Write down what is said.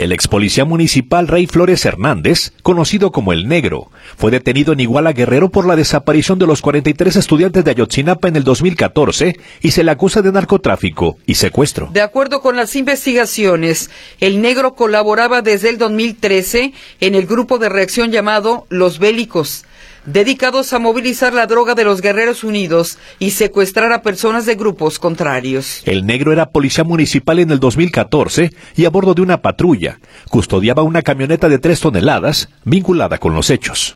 El ex policía municipal Rey Flores Hernández, conocido como El Negro, fue detenido en Iguala Guerrero por la desaparición de los 43 estudiantes de Ayotzinapa en el 2014 y se le acusa de narcotráfico y secuestro. De acuerdo con las investigaciones, El Negro colaboraba desde el 2013 en el grupo de reacción llamado Los Bélicos, dedicados a movilizar la droga de los Guerreros Unidos y secuestrar a personas de grupos contrarios. El Negro era policía municipal en el 2014 y a bordo de una patrulla custodiaba una camioneta de 3 toneladas vinculada con los hechos.